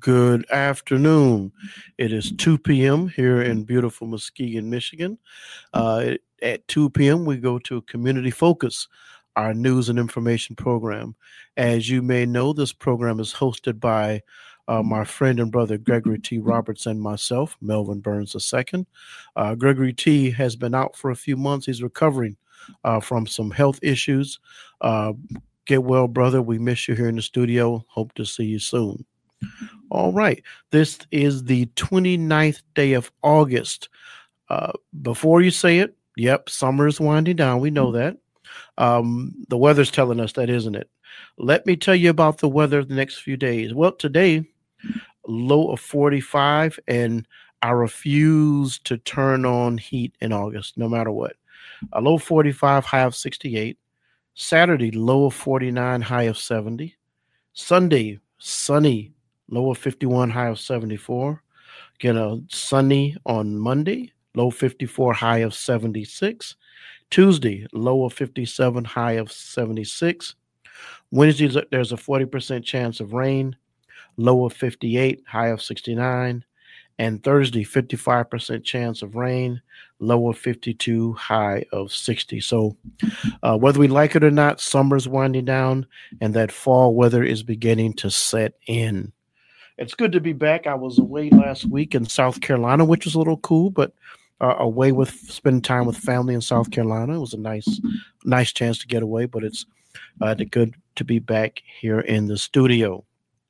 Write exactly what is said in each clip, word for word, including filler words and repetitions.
Good afternoon. It is two p.m. here in beautiful Muskegon, Michigan. Uh, at two p.m., we go to Community Focus, our news and information program. As you may know, this program is hosted by uh, my friend and brother Gregory T. Roberts and myself, Melvin Burns the second. Uh, Gregory T. has been out for a few months. He's recovering uh, from some health issues. Uh, get well, brother. We miss you here in the studio. Hope to see you soon. All right. This is the twenty-ninth day of August. Uh, before you say it, yep, summer is winding down. We know that. Um, the weather's telling us that, isn't it? Let me tell you about the weather the next few days. Well, today, low of forty-five, and I refuse to turn on heat in August, no matter what. A low forty-five, high of sixty-eight. Saturday, low of forty-nine, high of seventy. Sunday, sunny, low of fifty-one, high of seventy-four. Get a sunny on Monday, low fifty-four, high of seventy-six. Tuesday, low of fifty-seven, high of seventy-six. Wednesday, there's a forty percent chance of rain, low of fifty-eight, high of sixty-nine. And Thursday, fifty-five percent chance of rain, low of fifty-two, high of sixty. So uh, whether we like it or not, summer's winding down and that fall weather is beginning to set in. It's good to be back. I was away last week in South Carolina, which was a little cool, but uh, away with spending time with family in South Carolina. It was a nice, nice chance to get away, but it's uh, good to be back here in the studio.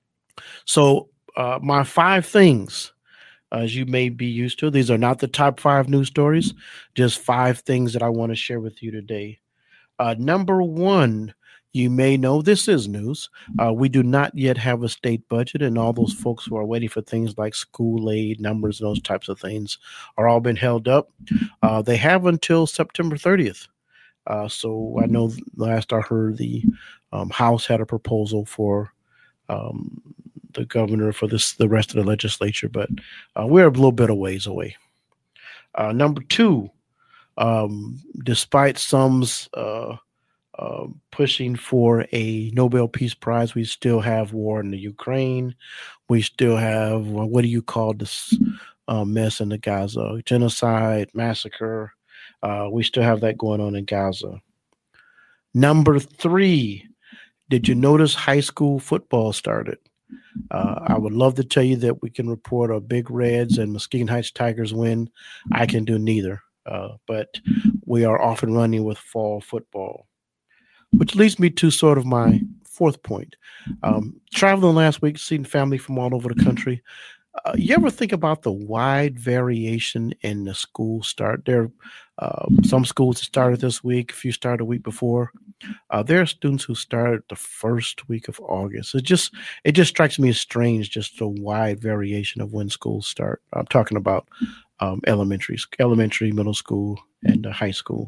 So uh, my five things, as you may be used to, these are not the top five news stories, just five things that I want to share with you today. Uh, number one, you may know this is news. Uh, we do not yet have a state budget, and all those folks who are waiting for things like school aid numbers and those types of things are all been held up. Uh, they have until September thirtieth. Uh, so I know last I heard the um, House had a proposal for um, the governor for this, the rest of the legislature, but uh, we're a little bit of ways away. Uh, number two, um, despite some's uh, uh, pushing for a Nobel Peace Prize, we still have war in the Ukraine. We still have, well, what do you call this uh, mess in the Gaza? Genocide, massacre. Uh, we still have that going on in Gaza. Number three, did you notice high school football started? Uh, I would love to tell you that we can report a Big Reds and Muskegon Heights Tigers win. I can do neither, uh, but we are off and running with fall football, which leads me to sort of my fourth point. Um, traveling last week, seeing family from all over the country. Uh, you ever think about the wide variation in the school start? There are uh, some schools that started this week, a few started a week before. Uh, there are students who started the first week of August. It just it just strikes me as strange, just the wide variation of when schools start. I'm talking about um, elementary, elementary, middle school, and uh, high school.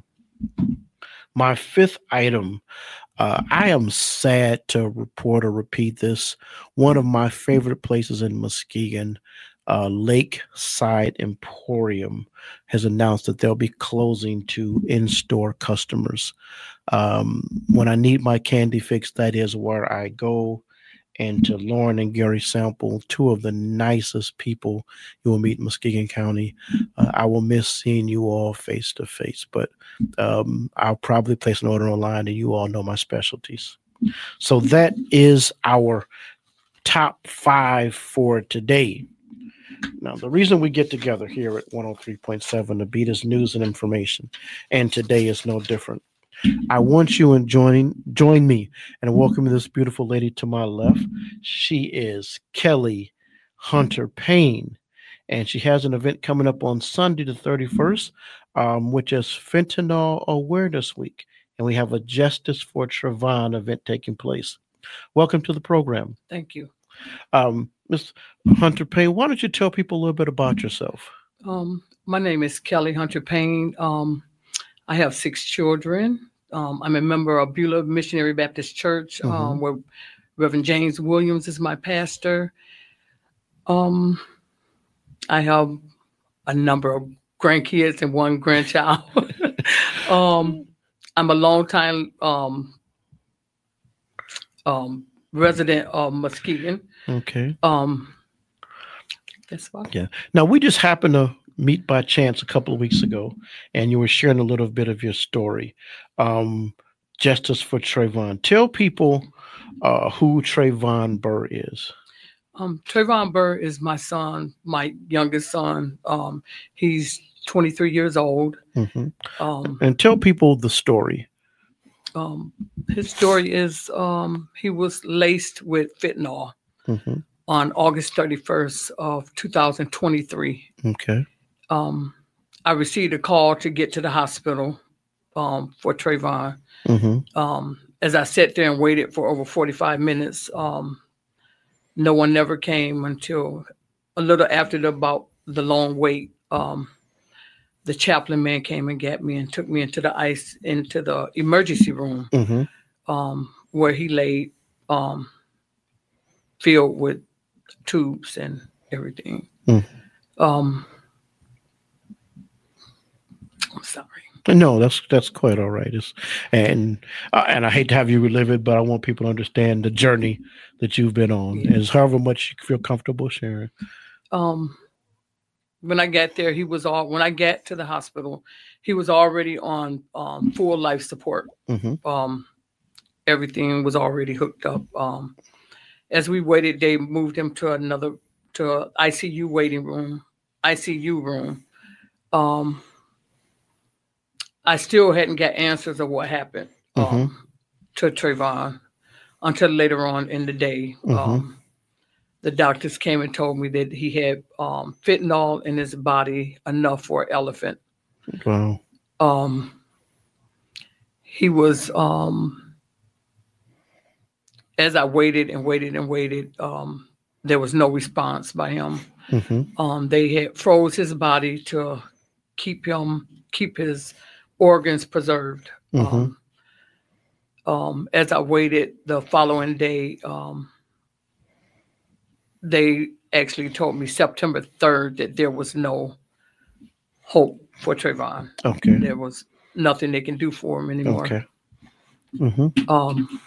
My fifth item, uh, I am sad to report or repeat this. One of my favorite places in Muskegon, uh, Lakeside Emporium, has announced that they'll be closing to in-store customers. Um, when I need my candy fix, that is where I go. And to Lauren and Gary Sample, two of the nicest people you will meet in Muskegon County. Uh, I will miss seeing you all face to face, but um, I'll probably place an order online, and you all know my specialties. So that is our top five for today. Now, the reason we get together here at one oh three point seven, the beat is news and information, and today is no different. I want you to join, join me and welcome this beautiful lady to my left. She is Kelly Hunter Payne, and she has an event coming up on Sunday the thirty-first, um, which is Fentanyl Awareness Week, and we have a Justice for Trayvon event taking place. Welcome to the program. Thank you. Um, Miz Hunter Payne, why don't you tell people a little bit about yourself? Um, my name is Kelly Hunter Payne. Um, I have six children. Um, I'm a member of Beulah Missionary Baptist Church, um, mm-hmm. where Reverend James Williams is my pastor. Um, I have a number of grandkids and one grandchild. um, I'm a longtime um, um, resident of Muskegon. Okay. Um, That's fine. Yeah. Now, we just happened to meet by chance a couple of weeks ago, and you were sharing a little bit of your story. Um, Justice for Trayvon. Tell people uh, who Trayvon Burr is. Um, Trayvon Burr is my son, my youngest son. Um, he's twenty-three years old. Mm-hmm. Um, and tell people the story. Um, his story is um, he was laced with fentanyl mm-hmm. on August thirty-first of two thousand twenty-three. Okay. Um, I received a call to get to the hospital um, for Trayvon. Mm-hmm. Um, as I sat there and waited for over forty-five minutes, um, no one never came until a little after the, about the long wait. Um, the chaplain man came and got me and took me into the ice into the emergency room, mm-hmm. um, where he laid um, filled with tubes and everything. Mm. Um, I'm sorry. No, that's that's quite all right. It's, and uh, and I hate to have you relive it, but I want people to understand the journey that you've been on. Yeah. Is however much you feel comfortable sharing. Um, when I got there, he was all. When I got to the hospital, he was already on um, full life support. Mm-hmm. Um, everything was already hooked up. Um, as we waited, they moved him to another to an I C U waiting room, I C U room. Um, I still hadn't got answers of what happened um, mm-hmm. to Trayvon until later on in the day. Mm-hmm. Um, the doctors came and told me that he had um, fentanyl in his body enough for an elephant. Wow. Um, he was, um, as I waited and waited and waited, um, there was no response by him. Mm-hmm. Um, they had froze his body to keep him, keep his organs preserved. Mm-hmm. Um, um, as I waited the following day, um, they actually told me September third that there was no hope for Trayvon. Okay. There was nothing they can do for him anymore. Okay. Mm-hmm. Um,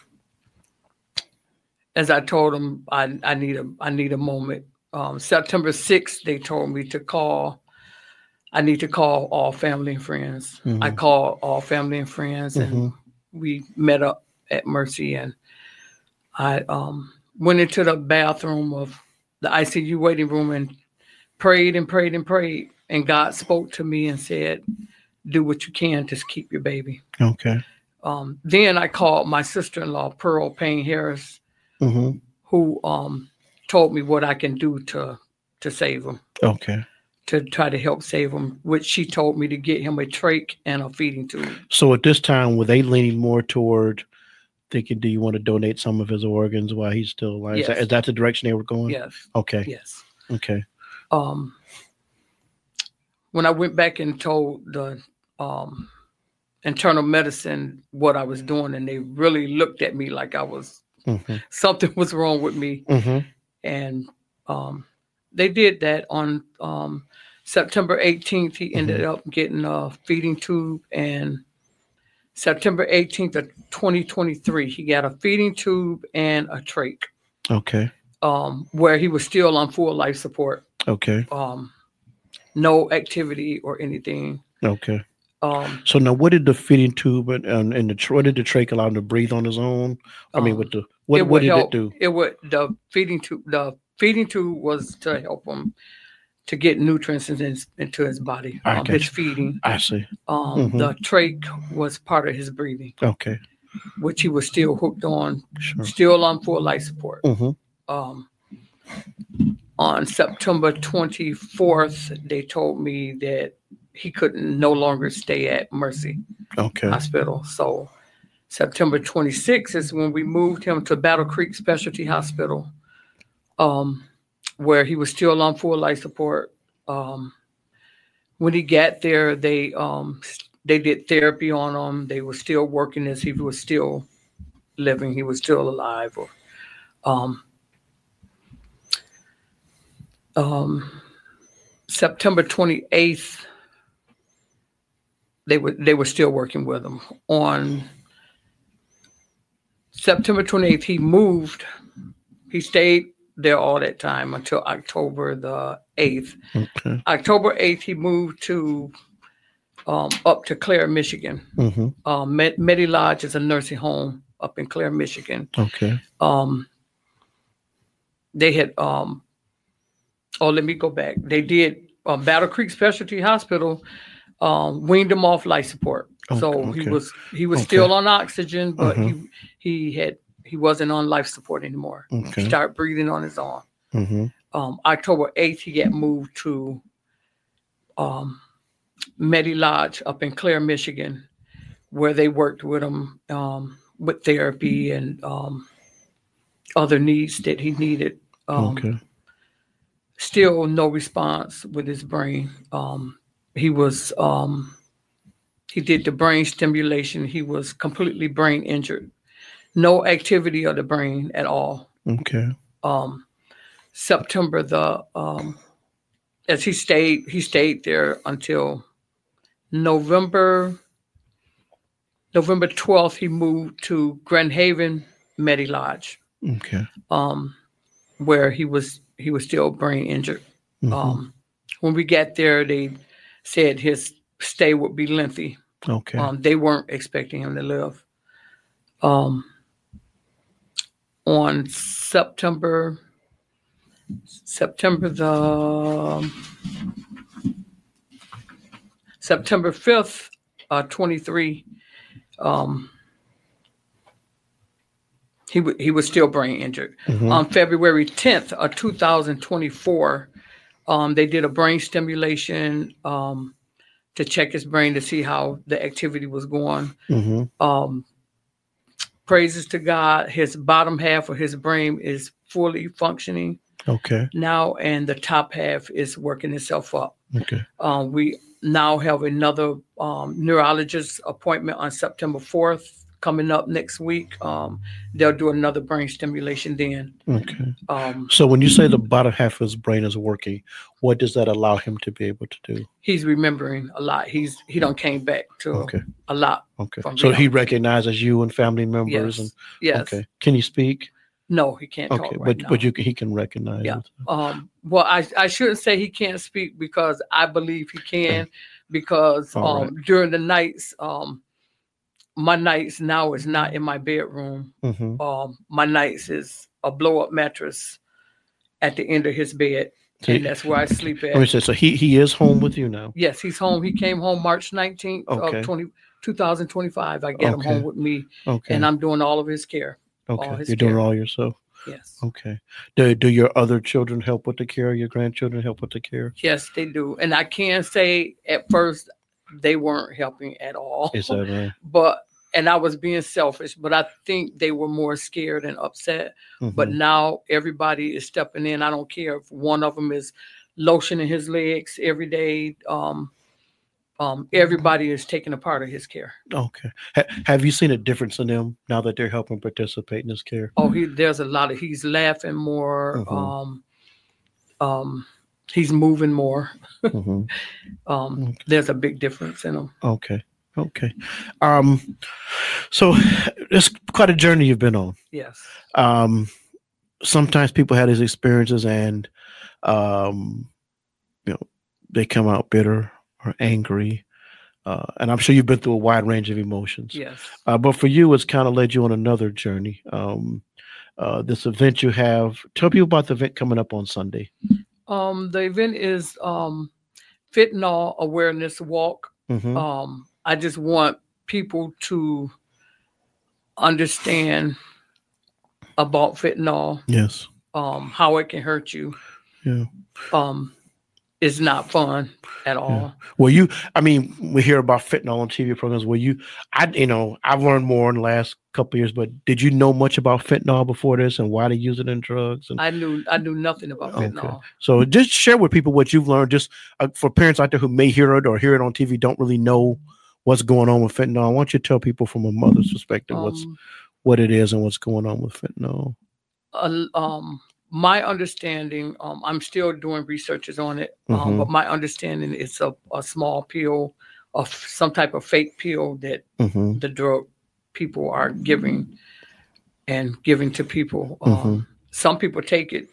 as I told him, I, I need a I need a moment. Um, September sixth, they told me to call. I need to call all family and friends. Mm-hmm. I called all family and friends, and mm-hmm. we met up at Mercy. And I um, went into the bathroom of the I C U waiting room and prayed and prayed and prayed. And God spoke to me and said, "Do what you can to keep your baby." Okay. Um, then I called my sister-in-law, Pearl Payne Harris, mm-hmm. who um, told me what I can do to to save him. Okay. To try to help save him, which she told me to get him a trach and a feeding tube. So at this time, were they leaning more toward thinking, do you want to donate some of his organs while he's still alive? Yes. Is, that, is that the direction they were going? Yes. Okay. Yes. Okay. Um, when I went back and told the um, internal medicine what I was doing, and they really looked at me like I was, mm-hmm. something was wrong with me. Mm-hmm. And um, they did that on um, September eighteenth. He ended mm-hmm. up getting a feeding tube, and September eighteenth of twenty twenty-three, he got a feeding tube and a trach. Okay. Um, where he was still on full life support. Okay. Um, no activity or anything. Okay. Um, so now, what did the feeding tube and, and, and the what did the trach allow him to breathe on his own? I um, mean, with the what, it what did help, it do? It would the feeding tube. The feeding tube was to help him to get nutrients in his, into his body. Um, his you. feeding. I see. Um, mm-hmm. The trach was part of his breathing. Okay. Which he was still hooked on, sure. still on full life support. Mm-hmm. Um, on September twenty-fourth, they told me that he couldn't no longer stay at Mercy okay. Hospital. So September twenty-sixth is when we moved him to Battle Creek Specialty Hospital, um, where he was still on full life support. Um, when he got there, they um, they did therapy on him. They were still working as he was still living. He was still alive. Or, um, um, September twenty-eighth, they were they were still working with him. On September twenty-eighth, he moved. He stayed there all that time until October the eighth. Okay. October eighth, he moved to um, up to Clare, Michigan. Mm-hmm. Um, Med- Medi Lodge is a nursing home up in Clare, Michigan. Okay. Um, they had, um, oh, let me go back. They did uh, Battle Creek Specialty Hospital um, weaned him off life support. Okay, So okay. he was he was Okay. still on oxygen, but Uh-huh. he he had he wasn't on life support anymore. Okay. He started breathing on his own. Mm-hmm. Um, October eighth, he got moved to um, Medi Lodge up in Clare, Michigan, where they worked with him um, with therapy and um, other needs that he needed. Um, Okay. Still no response with his brain. Um, he was um, he did the brain stimulation. He was completely brain injured. No activity of the brain at all. Okay. Um, September the um, as he stayed he stayed there until November November twelfth. He moved to Grand Haven Medi Lodge, Okay. um, where he was he was still brain injured. Mhm. Um, when we got there, they said his stay would be lengthy. Okay. Um, they weren't expecting him to live. Um, on September September the September fifth, uh, twenty-three. Um, he w- he was still brain injured. Mhm. On February tenth of two thousand twenty-four, um, they did a brain stimulation um, to check his brain to see how the activity was going. Mhm. Um, praises to God, his bottom half of his brain is fully functioning Okay. now, and the top half is working itself up. Okay. Um, we now have another um, neurologist appointment on September fourth coming up next week. Um, they'll do another brain stimulation then. Okay. Um, So when you say the bottom half of his brain is working, what does that allow him to be able to do? he's remembering a lot. He's he done came back to Okay. a lot. Okay. From So rehab. he recognizes you and family members Yes. and Yes. okay. Can he speak? No, he can't Okay, talk right but now. but you can, he can recognize Yeah. it. Um, well, I, I shouldn't say he can't speak because I believe he can, because All um, during the nights, um, my nights now is not in my bedroom. Mm-hmm. Um, my nights is a blow up mattress at the end of his bed, So and he- that's where I sleep Let me at. say, so he he is home with you now. Yes, he's home. He came home March nineteenth Okay. of twenty, two thousand twenty-five. I get him Okay. home with me, Okay. and I'm doing all of his care. all okay. his You're doing care. it all yourself. Yes. Okay. Do do your other children help with the care? Your grandchildren help with the care? Yes, they do. And I can say at first they weren't helping at all. Is that right? But and I was being selfish, but I think they were more scared and upset. Mhm. But now everybody is stepping in. I don't care if one of them is lotioning his legs every day. Um, um, everybody is taking a part of his care. Okay. Ha- have you seen a difference in them now that they're helping participate in this care? Oh, he there's a lot of he's laughing more. Mhm. Um, um, he's moving more. hmm Um, Okay. there's a big difference in him. Okay. Okay. Um. So it's quite a journey you've been on. Yes. Um. Sometimes people have these experiences and, um, you know, they come out bitter or angry. Uh, and I'm sure you've been through a wide range of emotions. Yes. Uh, but for you, it's kind of led you on another journey. Um, uh, this event you have. Tell people about the event coming up on Sunday. Um, the event is um, fentanyl awareness walk. Mm-hmm. Um, I just want people to understand about fentanyl, Yes. um, how it can hurt you. Yeah. Um, it's not fun at all. Well, you, I mean, we hear about fentanyl on T V programs. Well, you, I, you know, I've learned more in the last couple of years, but did you know much about fentanyl before this and why they use it in drugs? And I knew I knew nothing about fentanyl. so just share with people what you've learned, just uh, for parents out there who may hear it or hear it on T V, don't really know what's going on with fentanyl. I want you to tell people from a mother's perspective what's Um, what it is and what's going on with fentanyl. uh, um, my understanding, um, I'm still doing researches on it, um, Mhm. but my understanding is a, a small pill of some type of fake pill that Mm-hmm. the drug people are giving and giving to people. Um, Mhm. Some people take it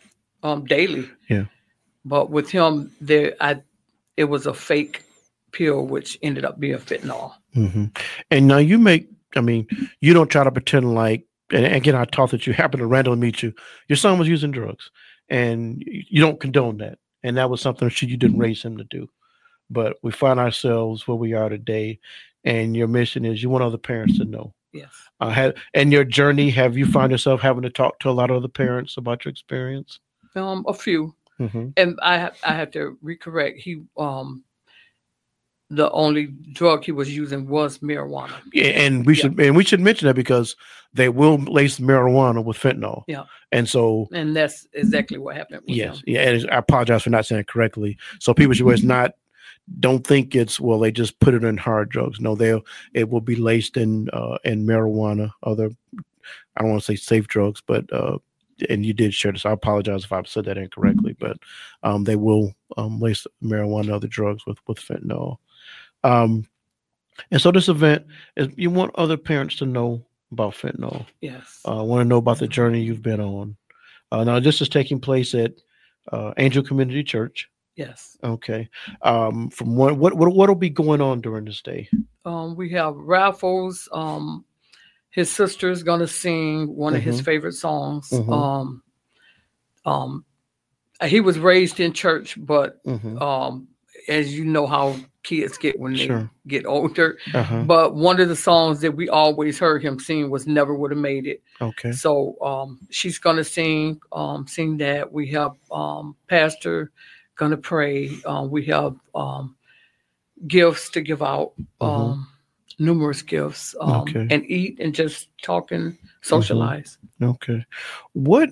um, daily. Yeah. But with him, there, I, it was a fake pill, which ended up being fentanyl. Mm-hmm. And now you make, I mean, you don't try to pretend like, and again, I thought that you happened to randomly meet you. Your son was using drugs, and you don't condone that. And that was something that you didn't raise him to do. But we find ourselves where we are today, and your mission is you want other parents to know. Yes. Uh, have, and your journey, have you found yourself having to talk to a lot of other parents about your experience? Um, a few. Mm-hmm. And I have I have to recorrect. He um the only drug he was using was marijuana. Yeah, and we yeah. should and we should mention that because they will lace marijuana with fentanyl. Yeah. And so and that's exactly what happened with yes, him. yeah. And I apologize for not saying it correctly. So people should always not don't think it's well they just put it in hard drugs. No, they'll it will be laced in uh in marijuana, other I don't want to say safe drugs, but uh and you did share this. I apologize if I said that incorrectly, but um they will um lace marijuana and other drugs with with fentanyl. Um, and so this event is you want other parents to know about fentanyl. Yes. Uh, want to know about the journey you've been on. Uh, now this is taking place at uh, Angel Community Church. Yes. Okay. Um, from what what what what'll be going on during this day? Um, we have raffles. Um, his sister's gonna sing one mm-hmm. of his favorite songs. Mm-hmm. Um, um, he was raised in church, but mm-hmm. um, as you know how kids get when they sure. get older. Uh-huh. But one of the songs that we always heard him sing was Never Would Have Made It. Okay. So um, she's going to sing, um, sing that. We have um, pastor going to pray. Um, we have um, gifts to give out, um, mm-hmm. numerous gifts, um, okay. and eat and just talk and socialize. Mm-hmm. Okay. What,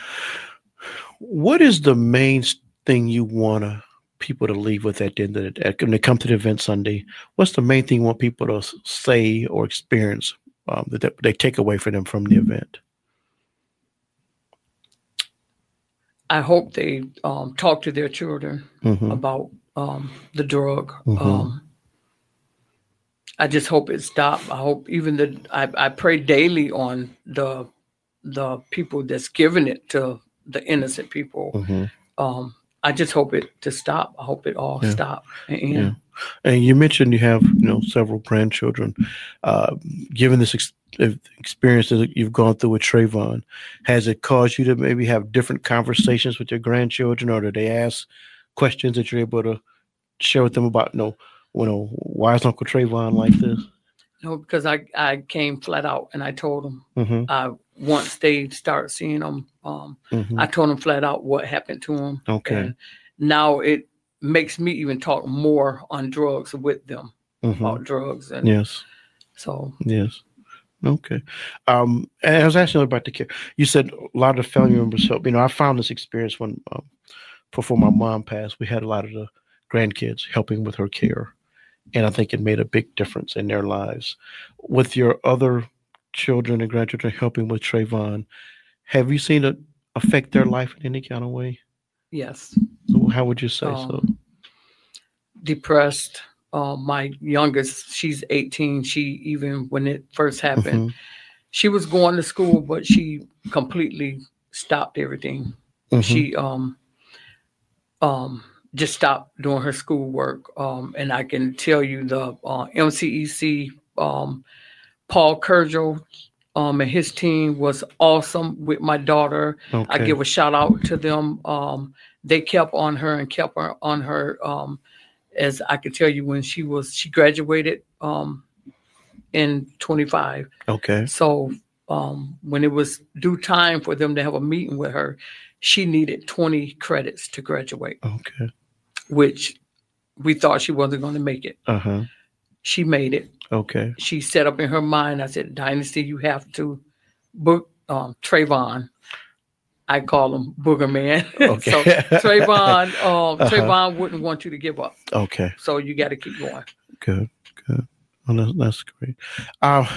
what is the main thing you want to people to leave with at the end of the day when they come to the event Sunday? What's the main thing you want people to say or experience um, that they take away from them from the event? I hope they um, talk to their children mm-hmm. about um, the drug. Mm-hmm. Um, I just hope it stops. I hope even the I, I pray daily on the the people that's giving it to the innocent people. Mm-hmm. Um, I just hope it to stop. I hope it all yeah. stop. And, yeah. And you mentioned you have, you know, several grandchildren. Uh, given this ex- experience that you've gone through with Trayvon, has it caused you to maybe have different conversations with your grandchildren, or do they ask questions that you're able to share with them about, you know, you know, why is Uncle Trayvon like this? No, because I, I came flat out and I told them mm-hmm. uh, once they start seeing them, um, mm-hmm. I told them flat out what happened to them. Okay. And now it makes me even talk more on drugs with them mm-hmm. about drugs. And yes. So. Yes. Okay. Um, and I was asking about the care. You said a lot of the family members help. You know, I found this experience when um, before my mom passed, we had a lot of the grandkids helping with her care. And I think it made a big difference in their lives. With your other children and grandchildren helping with Trayvon, have you seen it affect their life in any kind of way? Yes. So how would you say um, so? Depressed. Uh, my youngest, she's eighteen. She, even when it first happened, mm-hmm. she was going to school, but she completely stopped everything. Mm-hmm. She um um. just stopped doing her schoolwork. Um, and I can tell you the uh, M C E C, um, Paul Kurgel um, and his team was awesome with my daughter. Okay. I give a shout out to them. Um, they kept on her and kept her on her. Um, as I could tell you when she was, she graduated um, in twenty-five. Okay. So um, when it was due time for them to have a meeting with her, she needed twenty credits to graduate. Okay. Which we thought she wasn't going to make it. Uh-huh. She made it. Okay. She set up in her mind, I said, Dynasty, you have to book um, Trayvon. I call him Booger Man. Okay. So Trayvon, um, uh-huh. Trayvon wouldn't want you to give up. Okay. So you got to keep going. Good, good. Well, that's, that's great. Uh,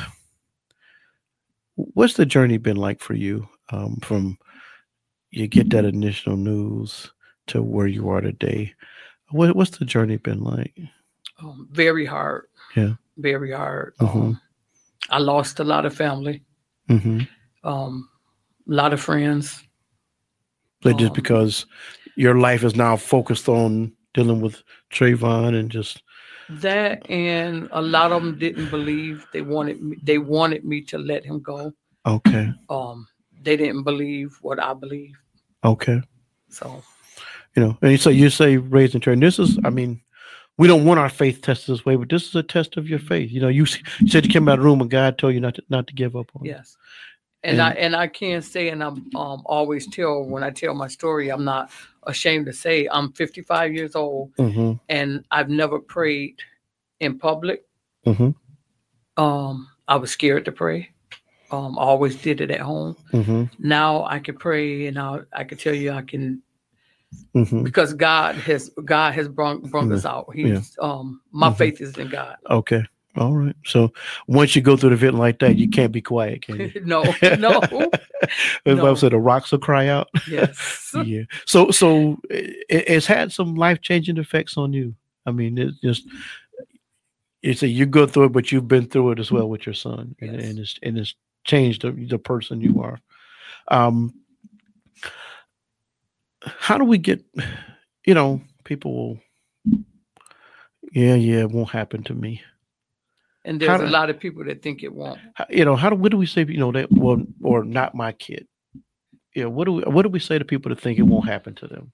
what's the journey been like for you um, from you get that initial news to where you are today? What, what's the journey been like? Um, very hard. Yeah. Very hard. Mm-hmm. Um, I lost a lot of family. Mm-hmm. Um, a lot of friends. But just Um, because your life is now focused on dealing with Trayvon and just that and a lot of them didn't believe. They wanted me, they wanted me to let him go. okay, Um, they didn't believe what I believe. okay, So you know, and so you say raised in church. And this is, I mean, we don't want our faith tested this way, but this is a test of your faith. You know, you, you said you came out of the room and God told you not to not to give up on it. yes. And, and I and I can say, and I'm um, always tell when I tell my story, I'm not ashamed to say I'm fifty-five years old, mm-hmm. and I've never prayed in public. Mm-hmm. Um, I was scared to pray. Um, I always did it at home. Mm-hmm. Now I can pray, and I I can tell you I can mm-hmm. because God has God has brought brought yeah. us out. He's yeah. um my mm-hmm. faith is in God. Okay. All right. So once you go through an event like that, you can't be quiet, can you? no, no. As no. I said, the rocks will cry out. Yes. yeah. So, so it, it's had some life changing effects on you. I mean, it's just you say you go through it, but you've been through it as well with your son, and, yes. and it's and it's changed the, the person you are. Um, how do we get? You know, people will. Yeah, yeah, it won't happen to me. And there's do, a lot of people that think it won't. How, you know, how do what do we say? You know that well, or not my kid. Yeah, what do we what do we say to people that think it won't happen to them?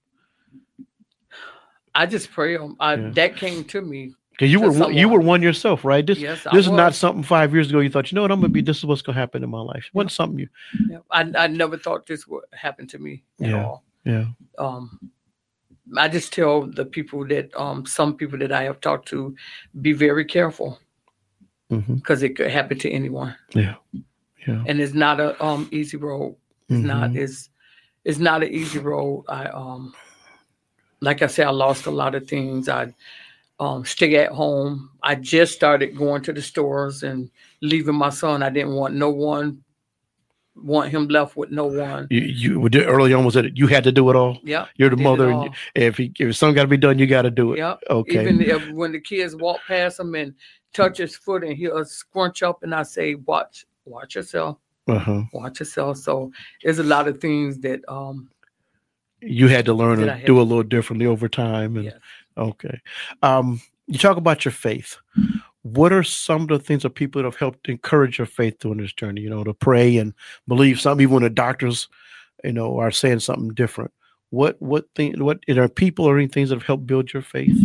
I just pray on. I, yeah. That came to me because you were someone. you were one yourself, right? This yes, this is not something five years ago you thought. You know what? I'm gonna be. This is what's gonna happen in my life. It wasn't yeah. something you. Yeah. I I never thought this would happen to me at yeah. all. Yeah. Um. I just tell the people that um some people that I have talked to, be very careful. Because mm-hmm. it could happen to anyone. Yeah, yeah. And it's not a um easy road. It's mm-hmm. not. It's it's not an easy road. I um, like I said, I lost a lot of things. I um stay at home. I just started going to the stores and leaving my son. I didn't want no one. Want him left with no one. You, you early on was that you had to do it all. Yeah, you're the mother. And if he, if something got to be done, you got to do it. Yeah. Okay. Even if when the kids walk past him and touch his foot and he'll scrunch up and I say, watch, watch yourself. Uh-huh. Watch yourself. So there's a lot of things that um you had to learn to do a little differently over time. And yes. Okay. Um, you talk about your faith. What are some of the things that people that have helped encourage your faith during this journey, you know, to pray and believe something, even when the doctors, you know, are saying something different? What, what thing, what, are there people or any things that have helped build your faith?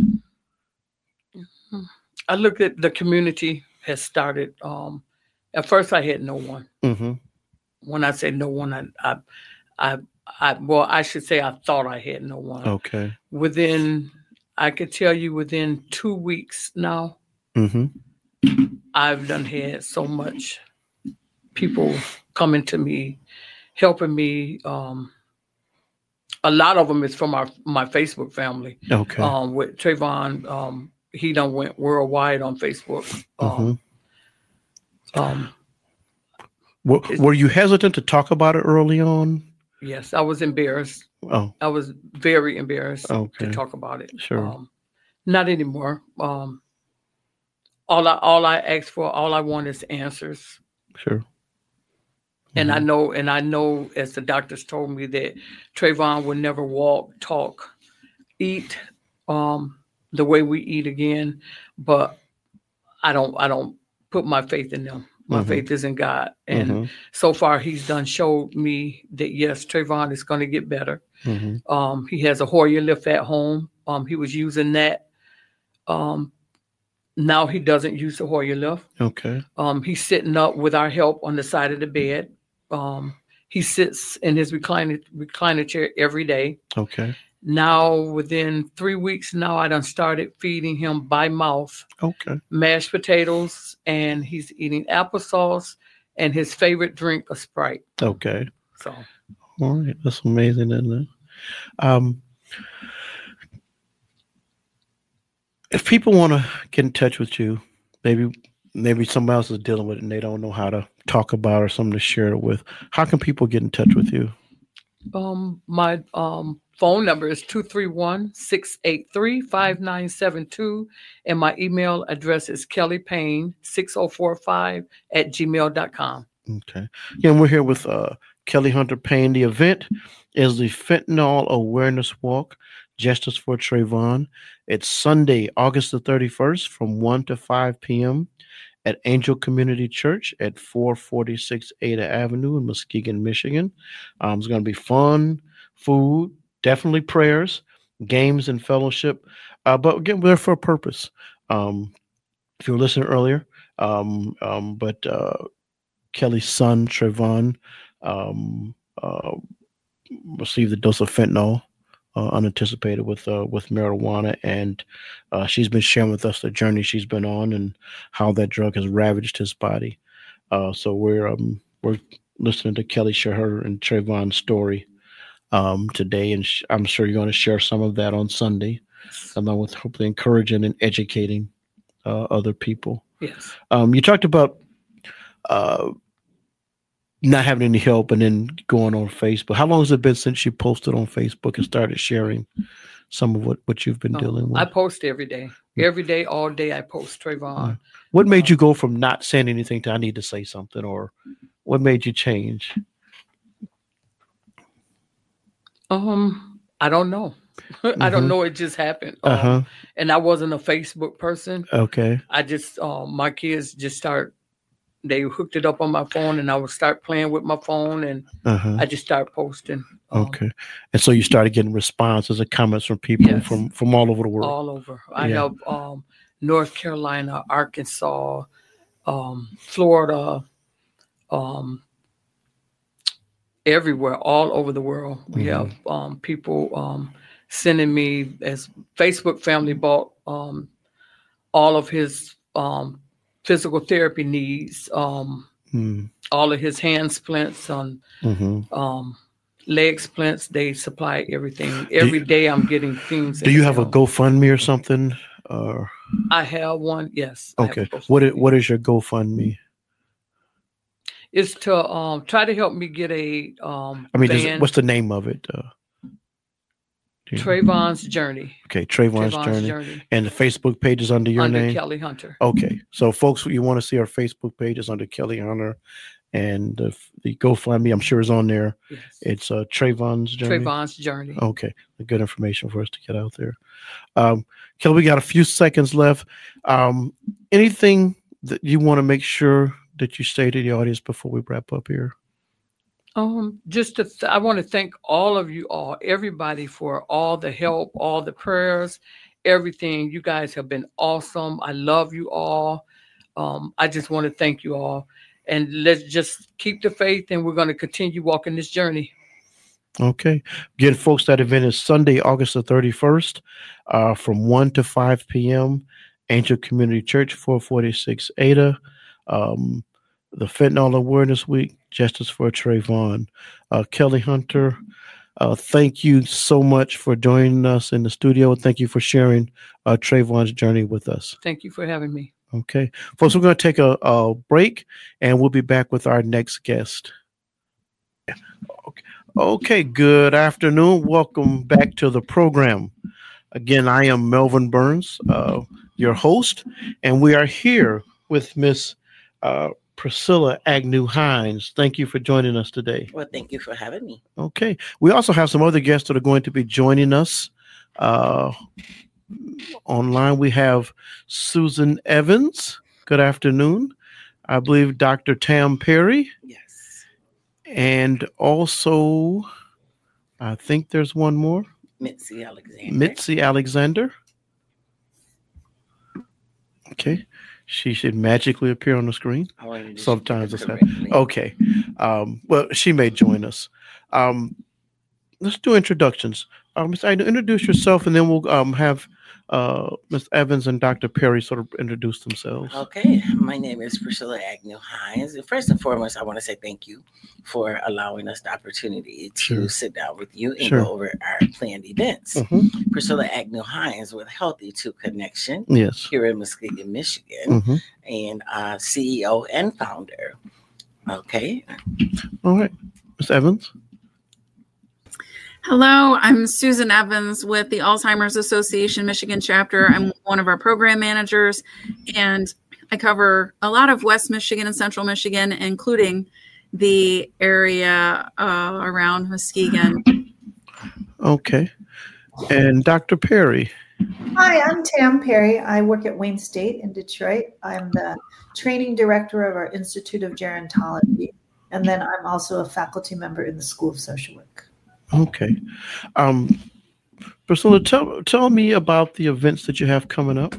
I look at the community has started. Um, at first I had no one. Mm-hmm. When I say no one, I, I, I, I, well, I should say I thought I had no one. Okay. Within, I could tell you within two weeks now, mm-hmm. I've done had so much people coming to me, helping me. Um, a lot of them is from our my Facebook family. Okay. Um, with Trayvon, um, he done went worldwide on Facebook. Um, mm-hmm. um, were, were you hesitant to talk about it early on? Yes, I was embarrassed. Oh, I was very embarrassed okay. to talk about it. Sure. Um, not anymore. Um, all I all I ask for, all I want is answers. Sure. Mm-hmm. And I know, and I know, as the doctors told me, that Trayvon will never walk, talk, eat um, the way we eat again. But I don't, I don't put my faith in them. My mm-hmm. faith is in God. And mm-hmm. so far, he's done showed me that yes, Trayvon is going to get better. Mm-hmm. Um, he has a Hoyer lift at home. Um, he was using that. Um, now he doesn't use the Hoyer lift. Okay. Um, he's sitting up with our help on the side of the bed. Um, he sits in his recliner recliner chair every day. Okay. Now, within three weeks now, I done started feeding him by mouth. Okay. Mashed potatoes, and he's eating applesauce, and his favorite drink, a Sprite. Okay. So. All right. That's amazing, isn't it? Um, if people want to get in touch with you, maybe maybe somebody else is dealing with it and they don't know how to talk about it or something to share it with, how can people get in touch with you? Um, my um phone number is two three one, six eight three, five nine seven two, and my email address is Kelly Payne six oh four five at gmail dot com. Okay. Yeah, and we're here with uh, Kelly Hunter Payne. The event is the Fentanyl Awareness Walk, Justice for Trayvon. It's Sunday, August the thirty-first from one to five p.m. at Angel Community Church at four forty-six Ada Avenue in Muskegon, Michigan. Um, it's going to be fun, food, definitely prayers, games, and fellowship. Uh, but again, we're there for a purpose. Um, if you were listening earlier, um, um, but uh, Kelly's son, Trayvon, um, uh, received a dose of fentanyl, uh, unanticipated with uh, with marijuana, and uh, she's been sharing with us the journey she's been on and how that drug has ravaged his body. Uh, so we're um, we're listening to Kelly share her and Trayvon's story um, today, and sh- I'm sure you're going to share some of that on Sunday, along with hopefully encouraging and educating uh, other people. Yes. Um, you talked about uh, not having any help and then going on Facebook. How long has it been since you posted on Facebook and started sharing some of what, what you've been um, dealing with? I post every day. Every day, all day, I post Trayvon. What made you go from not saying anything to I need to say something, or what made you change? Um, I don't know. Mm-hmm. I don't know. It just happened. Um, Uh-huh. And I wasn't a Facebook person. Okay. I just, um, my kids just start, they hooked it up on my phone, and I would start playing with my phone, and Uh-huh. I just start posting. Um, Okay. And so you started getting responses and comments from people Yes. from, from all over the world. all over. I Yeah. have um, North Carolina, Arkansas, um, Florida, um, everywhere, all over the world. We Mhm. have um, people um, sending me, as Facebook family bought um, all of his um, physical therapy needs, um, Mm. all of his hand splints, on Mm-hmm. um, leg splints. They supply everything. Every day I'm getting things. Do in you the have a mail. GoFundMe or something? Or I have one, yes. I have a okay. What is, GoFundMe. what is your GoFundMe? Is to um, try to help me get a um, I mean, does van, it, what's the name of it? Uh, do you- Trayvon's Journey. okay, Trayvon's, Trayvon's Journey. Journey. And the Facebook page is under your under name? Kelly Hunter. Okay. So, folks, you want to see our Facebook page is under Kelly Hunter. And the, the GoFundMe, I'm sure, is on there. Yes. It's uh, Trayvon's Journey. Trayvon's Journey. Okay. Good information for us to get out there. Um, Kelly, we got a few seconds left. Um, anything that you want to make sure that you say to the audience before we wrap up here? Um, just to th- I want to thank all of you all, everybody, for all the help, all the prayers, everything. You guys have been awesome. I love you all. Um, I just want to thank you all. And let's just keep the faith, and we're going to continue walking this journey. Okay. Again, folks, that event is Sunday, August the thirty-first, uh, from one to five p.m. Angel Community Church, four forty-six Ada. Um, the Fentanyl Awareness Week, Justice for Trayvon. Uh, Kelly Hunter, uh, thank you so much for joining us in the studio. Thank you for sharing uh, Trayvon's journey with us. Thank you for having me. Okay. Folks, we're going to take a, a break, and we'll be back with our next guest. Okay. Okay, good afternoon. Welcome back to the program. Again, I am Melvin Burns, uh, your host, and we are here with Miss uh, Priscilla Agnew Hines. Thank you for joining us today. Well, thank you for having me. Okay. We also have some other guests that are going to be joining us. Uh, online, we have Susan Evans. Good afternoon. I believe Doctor Tam Perry. Yes. And also, I think there's one more. Mitzi Alexander. Mitzi Alexander. Okay. She should magically appear on the screen. I'll introduce you Sometimes it's correctly. happening. Okay. Um, well, she may join us. Um, let's do introductions. Uh, Miz Agnew, introduce yourself, and then we'll um, have uh, Miz Evans and Doctor Perry sort of introduce themselves. Okay, my name is Priscilla Agnew Hines. And first and foremost, I want to say thank you for allowing us the opportunity to Sure. sit down with you and Sure. go over our planned events. Mhm. Priscilla Agnew Hines with Healthy to Connection Yes. here in Muskegon, Michigan, hmm and uh, C E O and founder. Okay, All right. Miz Evans. Hello, I'm Susan Evans with the Alzheimer's Association Michigan chapter. I'm one of our program managers, and I cover a lot of West Michigan and Central Michigan, including the area uh, around Muskegon. Okay. And Doctor Perry. Hi, I'm Tam Perry. I work at Wayne State in Detroit. I'm the training director of our Institute of Gerontology. And then I'm also a faculty member in the School of Social Work. Okay. Um, Priscilla, tell, tell me about the events that you have coming up.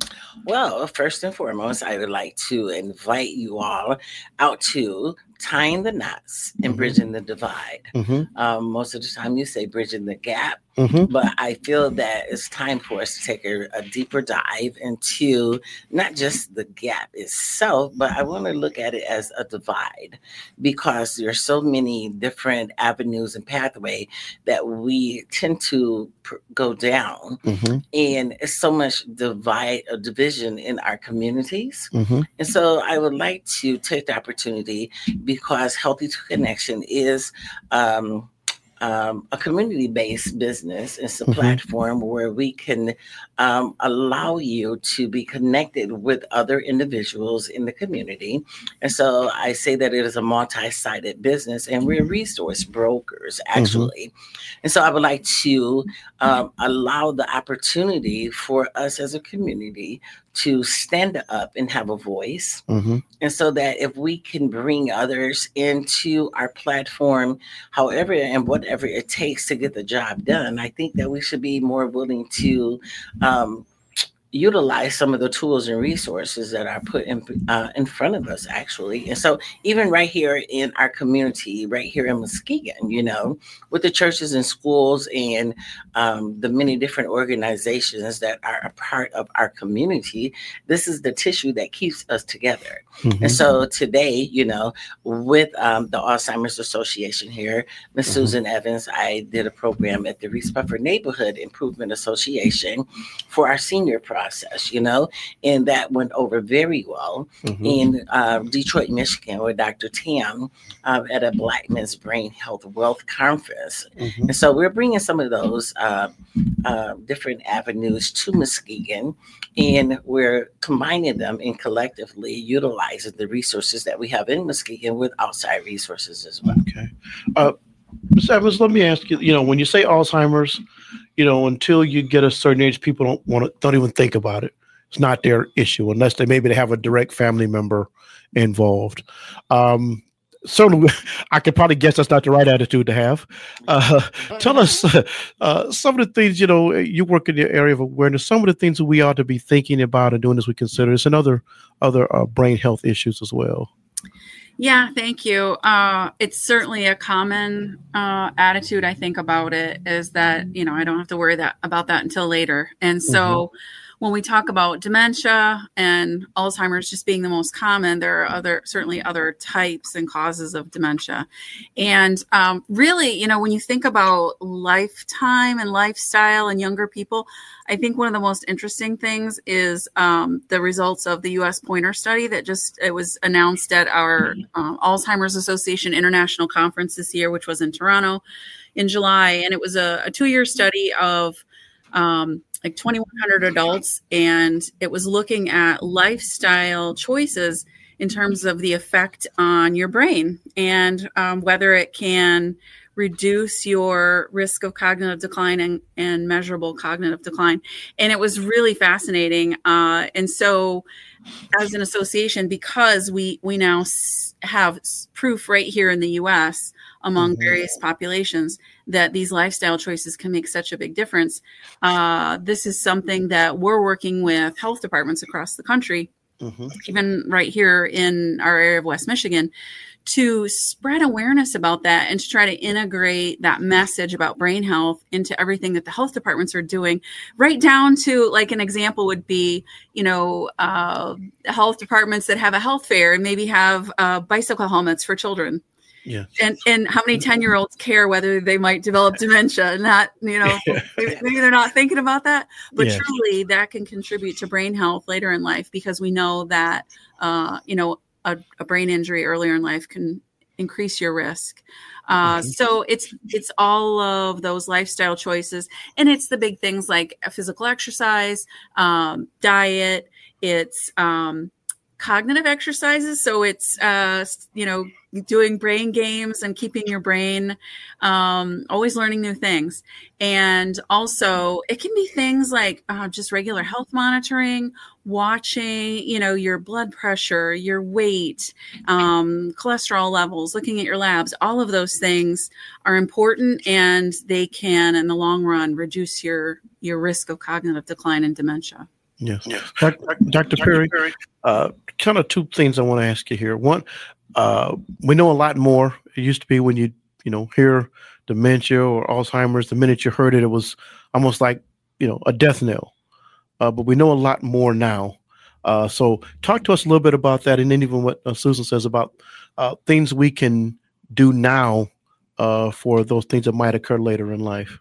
Well, first and foremost, I would like to invite you all out to Tying the Knots and Bridging the Divide. Mm-hmm. Um, most of the time you say bridging the gap, mm-hmm. but I feel that it's time for us to take a, a deeper dive into not just the gap itself, but I want to look at it as a divide, because there are so many different avenues and pathways that we tend to pr- go down. Mm-hmm. And it's so much divide or division in our communities. Mm-hmm. And so I would like to take the opportunity, because Healthy to Connection is um, um, a community-based business. It's a mm-hmm. platform where we can um, allow you to be connected with other individuals in the community. And so I say that it is a multi-sided business, and we're resource brokers, actually. Mm-hmm. And so I would like to um, allow the opportunity for us as a community to stand up and have a voice. Mm-hmm. And so that if we can bring others into our platform, however and whatever it takes to get the job done, I think that we should be more willing to um, utilize some of the tools and resources that are put in uh, in front of us, actually. And so even right here in our community, right here in Muskegon, you know, with the churches and schools and um, the many different organizations that are a part of our community, this is the tissue that keeps us together. Mm-hmm. And so today, you know, with um, the Alzheimer's Association here, Miz Mm-hmm. Susan Evans, I did a program at the Reese Puffer Neighborhood Improvement Association for our senior project. Process, you know, and that went over very well mm-hmm. in uh, Detroit, Michigan, with Doctor Tam uh, at a Black Men's Brain Health Wealth Conference. Mm-hmm. And so we're bringing some of those uh, uh, different avenues to Muskegon, and we're combining them and collectively utilizing the resources that we have in Muskegon with outside resources as well. Okay. Uh, Miz Evans, let me ask you, you know, when you say Alzheimer's, you know, until you get a certain age, people don't want to, don't even think about it. It's not their issue unless they maybe they have a direct family member involved. Um, certainly, I could probably guess that's not the right attitude to have. Uh, tell us uh, some of the things, you know, you work in the area of awareness, some of the things that we ought to be thinking about and doing as we consider this, and other, other uh, brain health issues as well. Yeah, thank you. Uh, it's certainly a common uh, attitude, I think, about it is that, you know, I don't have to worry that about that until later. And so mm-hmm. when we talk about dementia and Alzheimer's just being the most common, there are other, certainly other types and causes of dementia. And um, really, you know, when you think about lifetime and lifestyle and younger people, I think one of the most interesting things is um, the results of the U S Pointer study that just, it was announced at our um, Alzheimer's Association International Conference this year, which was in Toronto in July. And it was a, a two-year study of um, like twenty-one hundred adults, and it was looking at lifestyle choices in terms of the effect on your brain and um, whether it can reduce your risk of cognitive decline and, and measurable cognitive decline. And it was really fascinating. Uh, and so as an association, because we, we now s- have proof right here in the U S among mm-hmm. various populations that these lifestyle choices can make such a big difference. Uh, this is something that we're working with health departments across the country, mm-hmm. even right here in our area of West Michigan, to spread awareness about that and to try to integrate that message about brain health into everything that the health departments are doing, right down to, like, an example would be, you know, uh, health departments that have a health fair and maybe have uh, bicycle helmets for children. Yeah. And and how many ten-year-olds care whether they might develop dementia? Not, you know, maybe, maybe they're not thinking about that, but yeah. truly that can contribute to brain health later in life, because we know that, uh, you know, A, a brain injury earlier in life can increase your risk. Uh, mm-hmm. So it's it's all of those lifestyle choices, and it's the big things like physical exercise, um, diet. It's um, cognitive exercises. So it's, uh, you know, doing brain games and keeping your brain um, always learning new things. And also it can be things like uh, just regular health monitoring, watching, you know, your blood pressure, your weight, um, cholesterol levels, looking at your labs. All of those things are important, and they can, in the long run, reduce your, your risk of cognitive decline and dementia. Yes. yes. Doctor Doctor Perry, uh, kind of two things I want to ask you here. One, uh, we know a lot more. It used to be when you, you know, hear dementia or Alzheimer's, the minute you heard it, it was almost like, you know, a death knell. Uh, but we know a lot more now. Uh, so talk to us a little bit about that, and then even what uh, Susan says about uh, things we can do now uh, for those things that might occur later in life.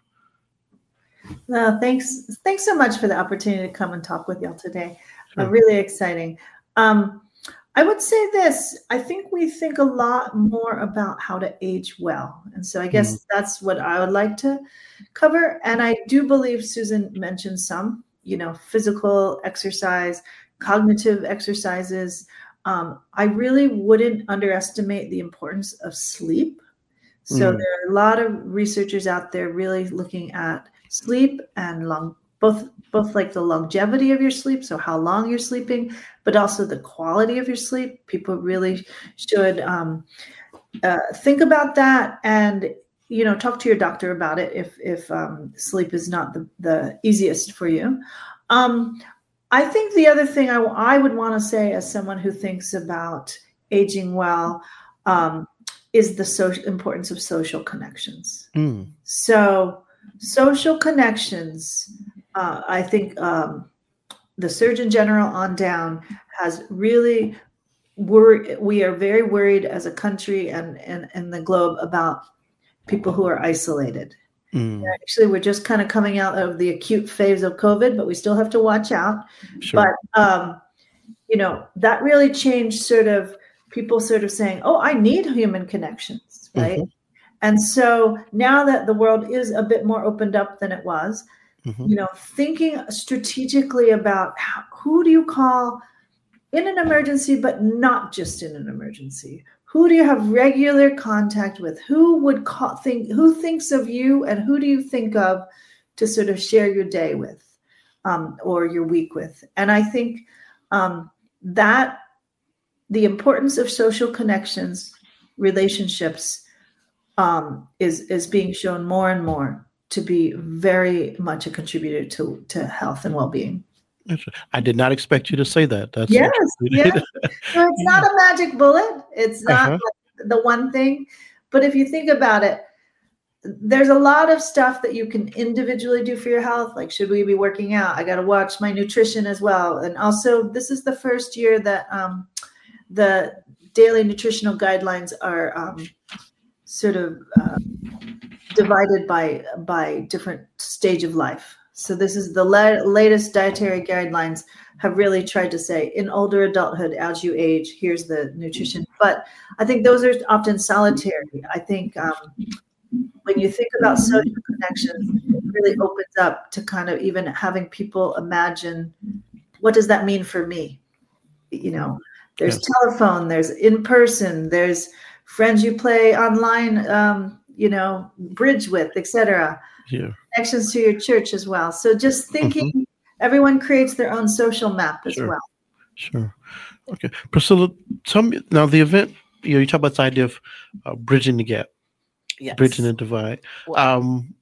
No, thanks. Thanks so much for the opportunity to come and talk with y'all today. Sure. Uh, really exciting. Um, I would say this, I think we think a lot more about how to age well. And so I guess mm-hmm. that's what I would like to cover. And I do believe Susan mentioned some, you know, physical exercise, cognitive exercises. Um, I really wouldn't underestimate the importance of sleep. So mm. there are a lot of researchers out there really looking at sleep and long, both both like the longevity of your sleep, so how long you're sleeping, but also the quality of your sleep. People really should um, uh, think about that, and you know, talk to your doctor about it if if um, sleep is not the, the easiest for you. Um, I think the other thing I, I would want to say, as someone who thinks about aging well, um, is the social importance of social connections. Mm. So. Social connections, uh, I think um, the Surgeon General on down has really worried. We are very worried as a country and, and, and the globe about people who are isolated. Mm. Actually, we're just kind of coming out of the acute phase of COVID, but we still have to watch out. Sure. But, um, you know, that really changed sort of people sort of saying, oh, I need human connections, right? Mm-hmm. And so now that the world is a bit more opened up than it was, mm-hmm. you know, thinking strategically about how, who do you call in an emergency, but not just in an emergency? Who do you have regular contact with? Who would call, think, who thinks of you, and who do you think of to sort of share your day with um, or your week with? And I think um, that the importance of social connections, relationships, Um, is is being shown more and more to be very much a contributor to, to health and well-being. I did not expect you to say that. That's yes, yes. So it's not a magic bullet. It's not uh-huh. like the one thing. But if you think about it, there's a lot of stuff that you can individually do for your health. Like, should we be working out? I got to watch my nutrition as well. And also, this is the first year that um, the daily nutritional guidelines are um, sort of uh, divided by by different stage of life. So this is the la- latest dietary guidelines have really tried to say in older adulthood, as you age, here's the nutrition. But I think those are often solitary. I think um, when you think about social connections, it really opens up to kind of even having people imagine, what does that mean for me? You know, there's yes. telephone, there's in person, there's friends you play online, um, you know, bridge with, et cetera. Yeah. Connections to your church as well. So just thinking, mm-hmm. everyone creates their own social map as sure. well. Sure. Okay. Priscilla, tell me, now the event, you know, you talk about this idea of uh, bridging the gap, yes. bridging the divide. Wow. Um,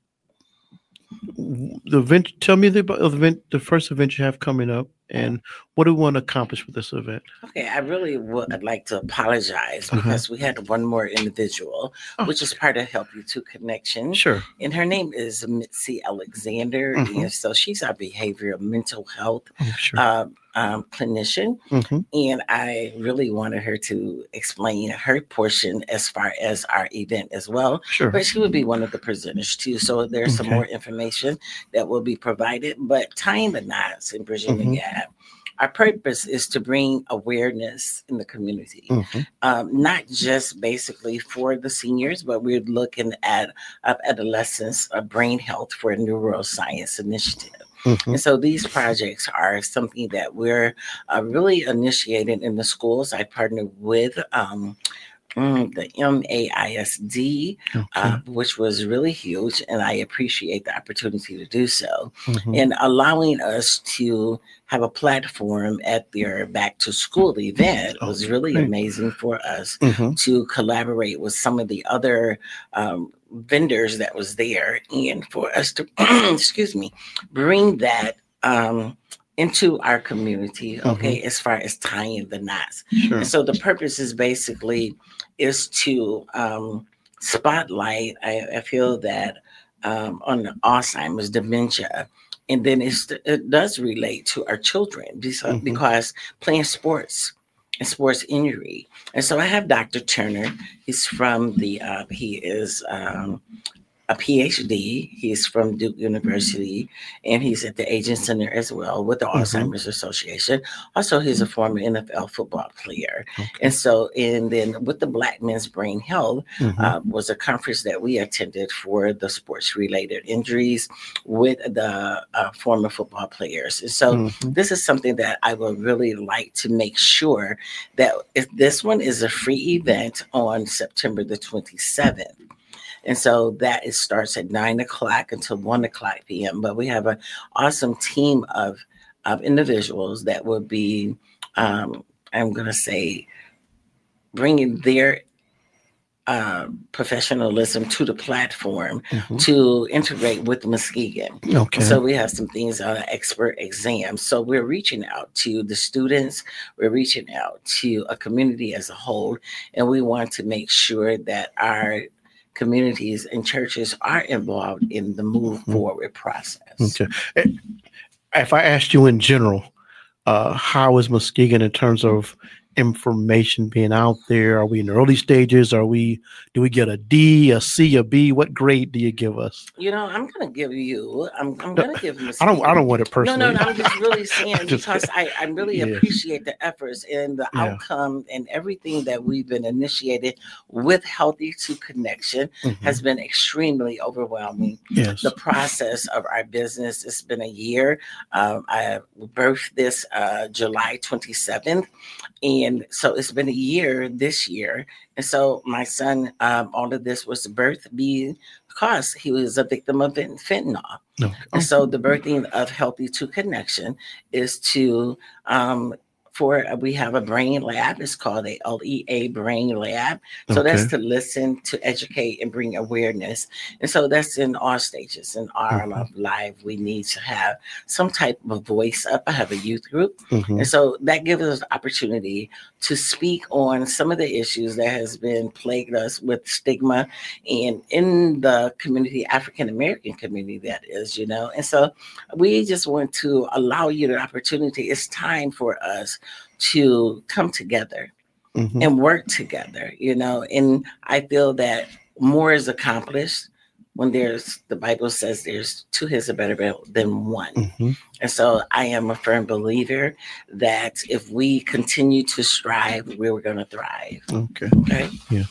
the event, tell me the, the event, the first event you have coming up, and what do we want to accomplish with this event? Okay, I really would like to apologize because uh-huh. we had one more individual, oh. which is part of Help You To Connection. Sure. And her name is Mitzi Alexander. Uh-huh. And so she's our behavioral mental health oh, sure. uh, um, clinician. Uh-huh. And I really wanted her to explain her portion as far as our event as well. Sure. But she would be one of the presenters too. So there's okay. some more information that will be provided. But tying the knots and bridging uh-huh. the gap. Our purpose is to bring awareness in the community, mm-hmm. um, not just basically for the seniors, but we're looking at uh, adolescents, uh, brain health for a neuroscience initiative. Mm-hmm. And so these projects are something that we're uh, really initiating in the schools. I partnered with um, Mm, the M A I S D, okay. uh, which was really huge, and I appreciate the opportunity to do so, mm-hmm. and allowing us to have a platform at their back to school event oh, was really great. Amazing for us mm-hmm. to collaborate with some of the other um, vendors that was there, and for us to, excuse me, bring that um, into our community, okay, mm-hmm. as far as tying the knots. Sure. And so the purpose is basically is to um, spotlight, I, I feel that um, on Alzheimer's, dementia, and then it's, it does relate to our children because, mm-hmm. because playing sports and sports injury. And so I have Doctor Turner. He's from the, uh, he is um, a P H D. He's from Duke University, and he's at the Aging Center as well with the mm-hmm. Alzheimer's Association. Also, he's a former N F L football player. Okay. And so, and then with the Black Men's Brain Health mm-hmm. uh, was a conference that we attended for the sports-related injuries with the uh, former football players. And so mm-hmm. this is something that I would really like to make sure that if this one is a free event on September the twenty-seventh. And so that it starts at nine o'clock until one o'clock p.m. But we have an awesome team of, of individuals that will be, um, I'm going to say, bringing their uh, professionalism to the platform mm-hmm. to integrate with Muskegon. Okay. So we have some things on an expert exam. So we're reaching out to the students. We're reaching out to a community as a whole. And we want to make sure that our communities and churches are involved in the move forward process. Okay. If I asked you in general, uh, how is Muskegon in terms of information being out there? Are we in the early stages? Are we, do we get a D, a C, a B? What grade do you give us? You know, I'm going to give you, I'm, I'm going to give you. I don't, I don't want it personally. No, no, no, I'm just really saying just, because I, I really yeah. appreciate the efforts and the yeah. outcome and everything that we've been initiated with Healthy to Connection mm-hmm. has been extremely overwhelming. Yes. The process of our business, it's been a year. Um, I birthed this uh, July twenty-seventh. And so it's been a year this year. And so my son, um, all of this was birthed because he was a victim of fentanyl. Okay. And so the birthing of Healthy to Connection is to, um, for we have a brain lab. It's called a L E A brain lab. So okay. that's to listen, to educate, and bring awareness. And so that's in all stages. In our mm-hmm. life, we need to have some type of voice up. I have a youth group. Mm-hmm. And so that gives us the opportunity to speak on some of the issues that has been plagued us with stigma and in the community, African-American community that is, you know. And so we just want to allow you the opportunity. It's time for us to come together mm-hmm. and work together, you know, and I feel that more is accomplished when there's, the Bible says there's two heads are better than one. Mm-hmm. And so I am a firm believer that if we continue to strive, we're going to thrive. Okay. Okay. Yeah.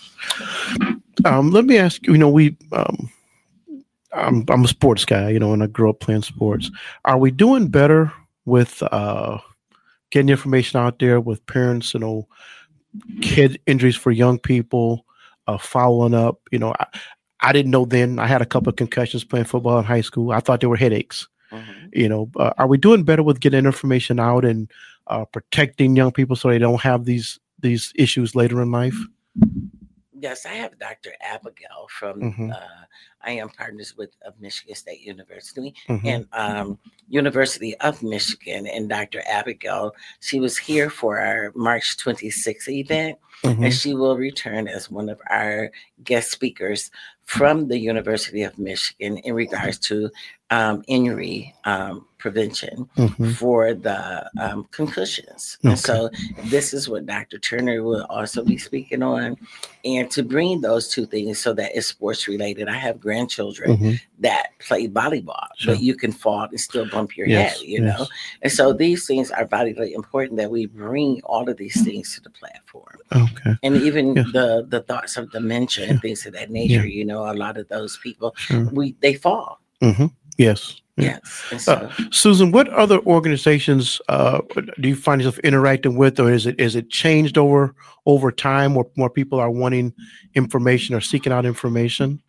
Um, let me ask you, you know, we, um, I'm, I'm a sports guy, you know, and I grew up playing sports. Are we doing better with, uh, getting information out there with parents, you know, kid injuries for young people, uh, following up? You know, I, I didn't know then. I had a couple of concussions playing football in high school. I thought they were headaches. Mm-hmm. You know, uh, are we doing better with getting information out and uh, protecting young people so they don't have these these issues later in life? Yes, I have Doctor Abigail from, mm-hmm. uh, I am partners with of Michigan State University mm-hmm. and um, University of Michigan. And Doctor Abigail, she was here for our March twenty-sixth event, mm-hmm. and she will return as one of our guest speakers from the University of Michigan in regards to um, injury um, prevention mm-hmm. for the um, concussions. Okay. And so this is what Doctor Turner will also be speaking on. And to bring those two things so that it's sports related. I have grandchildren mm-hmm. that play volleyball, sure. but you can fall and still bump your yes. head, you yes. know? And so these things are vitally important that we bring all of these things to the platform. Okay. And even yes. the, the thoughts of dementia and things of that nature, yeah. you know, a lot of those people, sure. we they fall. Mm-hmm. Yes. Yes. Uh, Susan, what other organizations uh, do you find yourself interacting with, or is it is it changed over over time, where more people are wanting information or seeking out information?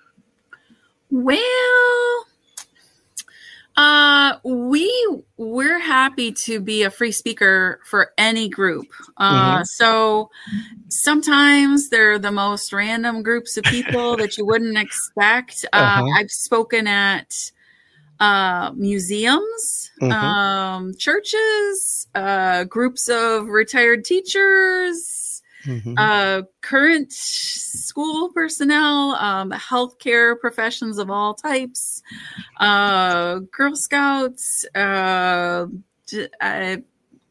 Well, uh, we we're happy to be a free speaker for any group. Uh, mm-hmm. So sometimes they're the most random groups of people that you wouldn't expect. Uh, uh-huh. I've spoken at uh, museums, mm-hmm. um, churches, uh, groups of retired teachers, mm-hmm. uh, current school personnel, um, healthcare professions of all types, uh, Girl Scouts. Uh, I,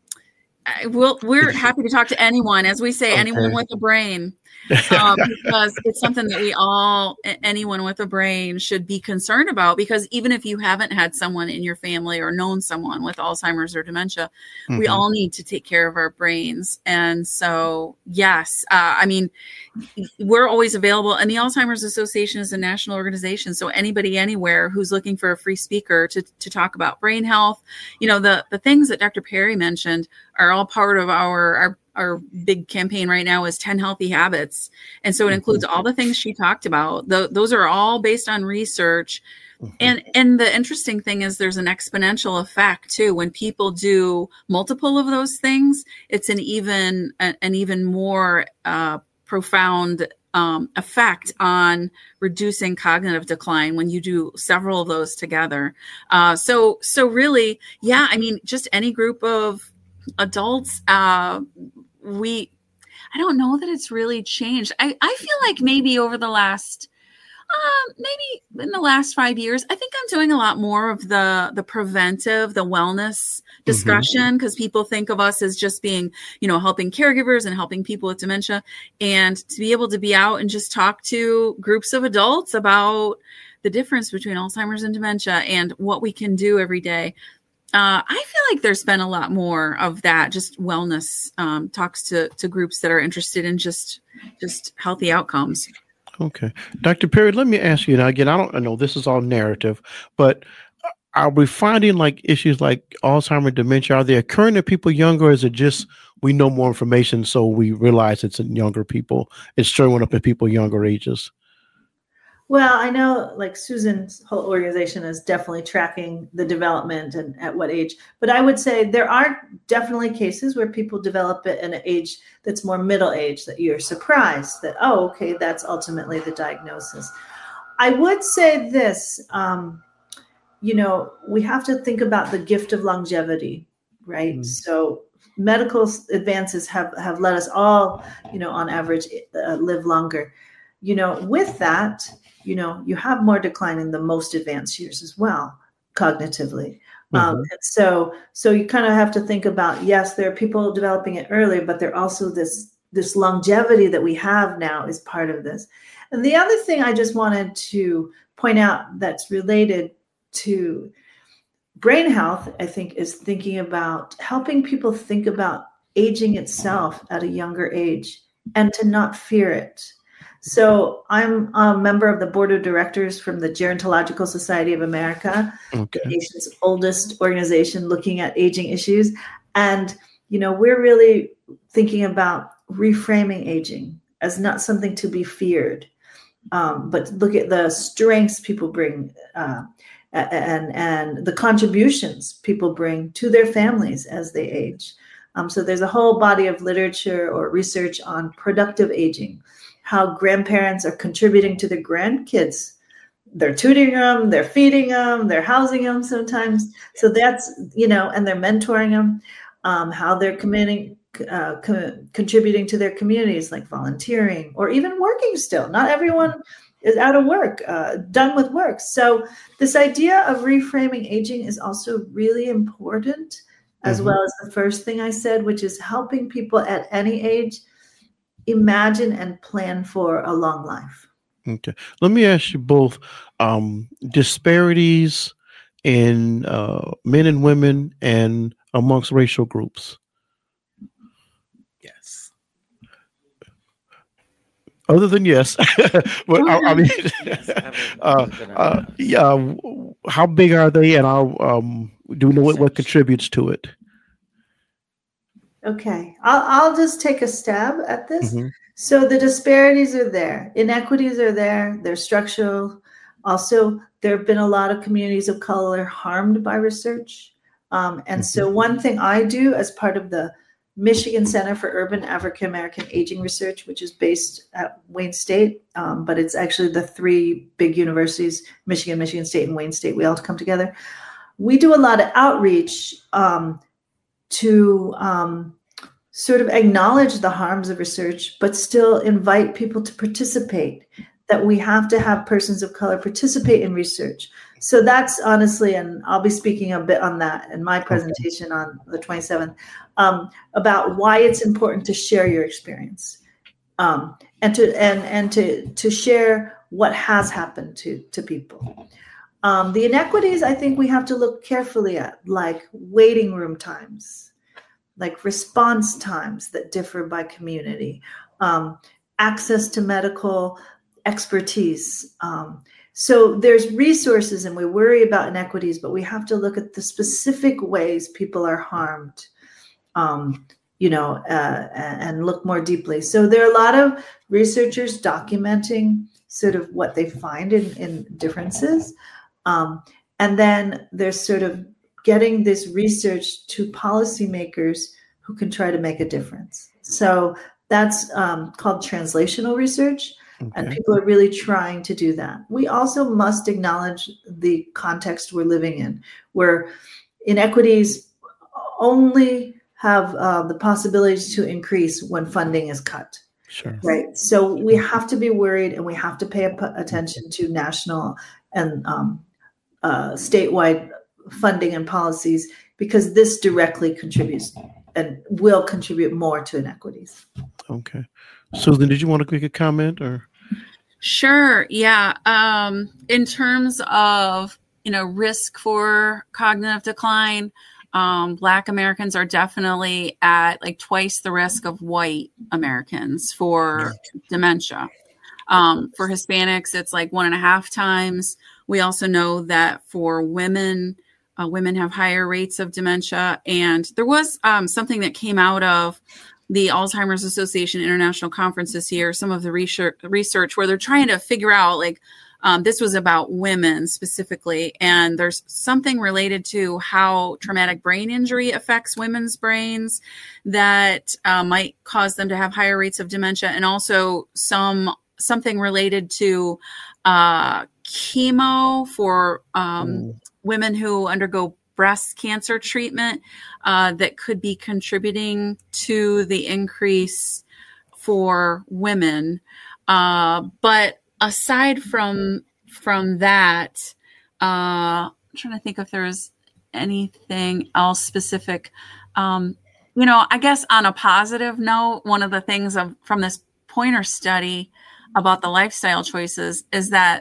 I will, we're happy to talk to anyone, as we say, okay. anyone with a brain. um, because it's something that we all, anyone with a brain should be concerned about, because even if you haven't had someone in your family or known someone with Alzheimer's or dementia, mm-hmm. we all need to take care of our brains. And so, yes, uh, I mean, we're always available, and the Alzheimer's Association is a national organization. So anybody anywhere who's looking for a free speaker to, to talk about brain health, you know, the, the things that Doctor Perry mentioned are all part of our, our Our big campaign right now is ten healthy habits. And so it includes all the things she talked about. The, those are all based on research. Mm-hmm. And, and the interesting thing is there's an exponential effect too. When people do multiple of those things, it's an even, an even more uh, profound um, effect on reducing cognitive decline when you do several of those together. Uh, so, so really, yeah, I mean, just any group of adults, uh, we, I don't know that it's really changed. I, I feel like maybe over the last, uh, maybe in the last five years, I think I'm doing a lot more of the, the preventive, the wellness discussion, because mm-hmm. people think of us as just being, you know, helping caregivers and helping people with dementia. And to be able to be out and just talk to groups of adults about the difference between Alzheimer's and dementia and what we can do every day. Uh, I feel like there's been a lot more of that, just wellness um, talks to, to groups that are interested in just just healthy outcomes. Okay. Doctor Perry, let me ask you now, again, I don't I know this is all narrative, but are we finding like issues like Alzheimer's, dementia, are they occurring to people younger, or is it just we know more information so we realize it's in younger people, it's showing up in people younger ages? Well, I know like Susan's whole organization is definitely tracking the development and at what age, but I would say there are definitely cases where people develop it in an age that's more middle age, that you're surprised that, oh, okay, that's ultimately the diagnosis. I would say this, um, you know, we have to think about the gift of longevity, right? Mm-hmm. So medical advances have, have let us all, you know, on average uh, live longer. You know, with that, you know, you have more decline in the most advanced years as well, cognitively. Mm-hmm. Um, and so, so you kind of have to think about, yes, there are people developing it earlier, but there also this, this longevity that we have now is part of this. And the other thing I just wanted to point out that's related to brain health, I think, is thinking about helping people think about aging itself at a younger age and to not fear it. So I'm a member of the board of directors from the Gerontological Society of America, okay. the nation's oldest organization looking at aging issues. And, you know, we're really thinking about reframing aging as not something to be feared, um, but look at the strengths people bring uh, and, and the contributions people bring to their families as they age. Um, so there's a whole body of literature or research on productive aging, how grandparents are contributing to their grandkids. They're tutoring them, they're feeding them, they're housing them sometimes. So that's, you know, and they're mentoring them, um, how they're committing, uh, co- contributing to their communities, like volunteering or even working still. Not everyone is out of work, uh, done with work. So this idea of reframing aging is also really important, as mm-hmm. well as the first thing I said, which is helping people at any age imagine and plan for a long life. Okay. Let me ask you both, um, disparities in uh, men and women and amongst racial groups. Yes. Other than yes, but I, I mean, uh, uh, yeah. How big are they, and how, um, do we know what, what contributes to it? Okay, I'll I'll just take a stab at this. Mm-hmm. So the disparities are there, inequities are there, they're structural. Also, there have been a lot of communities of color harmed by research, um, and mm-hmm. so one thing I do as part of the Michigan Center for Urban African American Aging Research, which is based at Wayne State, um, but it's actually the three big universities, Michigan, Michigan State, and Wayne State, we all come together. We do a lot of outreach um, to um, sort of acknowledge the harms of research, but still invite people to participate, that we have to have persons of color participate in research. So that's honestly, and I'll be speaking a bit on that in my presentation on the twenty-seventh, um, about why it's important to share your experience um, and to and and to to share what has happened to to people. Um, the inequities, I think we have to look carefully at, like waiting room times, like response times that differ by community, um, access to medical expertise. Um, so there's resources, and we worry about inequities, but we have to look at the specific ways people are harmed, um, you know, uh, and look more deeply. So there are a lot of researchers documenting sort of what they find in, in differences. Um, and then there's sort of getting this research to policymakers who can try to make a difference. So that's um, called translational research. Okay. And people are really trying to do that. We also must acknowledge the context we're living in, where inequities only have uh, the possibilities to increase when funding is cut. Sure. Right. So we have to be worried, and we have to pay attention to national and um, uh, statewide funding and policies, because this directly contributes and will contribute more to inequities. Okay. Susan, did you want to make a comment or? Sure. Yeah. Um, in terms of, you know, risk for cognitive decline, um, Black Americans are definitely at like twice the risk of white Americans for dementia. Um, for Hispanics, it's like one and a half times. We also know that for women, uh, women have higher rates of dementia. And there was um, something that came out of the Alzheimer's Association International Conference this year, some of the research, research where they're trying to figure out, like, um, this was about women specifically, and there's something related to how traumatic brain injury affects women's brains that uh, might cause them to have higher rates of dementia, and also some something related to uh, chemo for um, mm. women who undergo breast cancer treatment uh, that could be contributing to the increase for women. Uh, but aside from from that, uh, I'm trying to think if there's anything else specific. Um, you know, I guess on a positive note, one of the things of, from this Poynter study about the lifestyle choices is that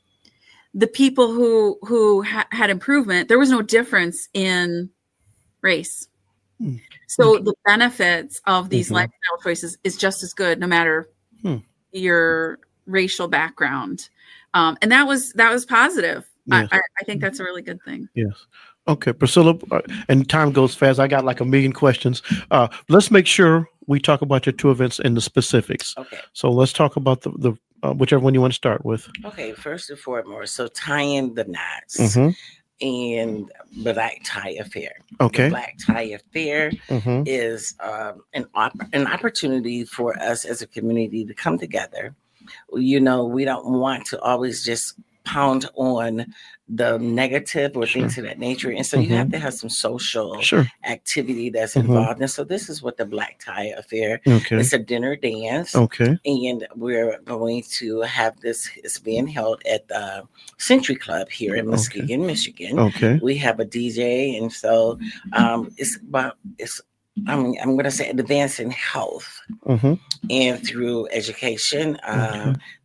the people who who ha- had improvement, there was no difference in race. Mm. So the benefits of these mm-hmm. lifestyle choices is just as good, no matter hmm. your racial background. Um, and that was that was positive. Yes. I, I think that's a really good thing. Yes. Okay, Priscilla, uh, and time goes fast. I got like a million questions. Uh, let's make sure we talk about your two events in the specifics. Okay. So let's talk about the the. Uh, whichever one you want to start with. Okay, first and foremost, so tying the knots mm-hmm. and Black Tie Affair. Okay. The Black Tie Affair mm-hmm. is um, an op- an opportunity for us as a community to come together. You know, we don't want to always just pound on the negative or sure. things of that nature. And so mm-hmm. you have to have some social sure. activity that's mm-hmm. involved. And so this is what the Black Tie Affair, okay. it's a dinner dance. Okay. And we're going to have this, it's being held at the Century Club here in Muskegon, okay. Michigan. Okay. We have a D J. And so um, it's about, it's, I'm, I'm going to say advancing health mm-hmm. and through education. Um, okay.